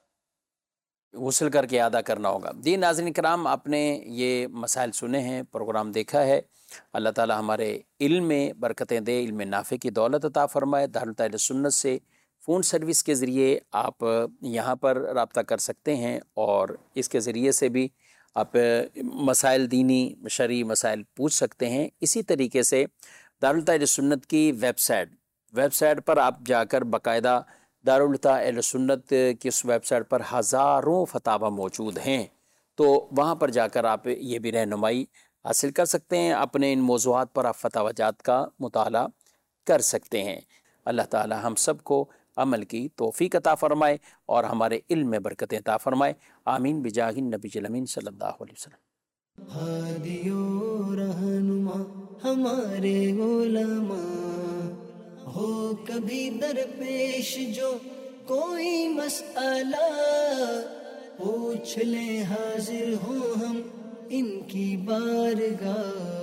غسل کر کے ادا کرنا ہوگا۔ ناظرین کرام، آپ نے یہ مسائل سنے ہیں، پروگرام دیکھا ہے، اللہ تعالی ہمارے علم میں برکتیں دے، علم نافع کی دولت عطا فرمائے۔ دارالہدایت سنت سے فون سروس کے ذریعے آپ یہاں پر رابطہ کر سکتے ہیں، اور اس کے ذریعے سے بھی آپ مسائل دینی شرعی مسائل پوچھ سکتے ہیں۔ اسی طریقے سے دارالہدایت سنت کی ویب سائٹ پر آپ جا کر باقاعدہ دارالہدایت سنت کی اس ویب سائٹ پر ہزاروں فتاوی موجود ہیں، تو وہاں پر جا کر آپ یہ بھی رہنمائی حاصل کر سکتے ہیں، اپنے ان موضوعات پر آپ فتاوی جات کا مطالعہ کر سکتے ہیں۔ اللہ تعالی ہم سب کو عمل کی توفیق عطا فرمائے اور ہمارے علم میں برکتیں عطا فرمائے، آمین بجاہ النبی الامین صلی اللہ علیہ وسلم۔ ہادی و رہنما ہمارے علماء، ہو کبھی درپیش جو کوئی مسئلہ، پوچھ لیں حاضر ہوں ہم ان کی بارگاہ۔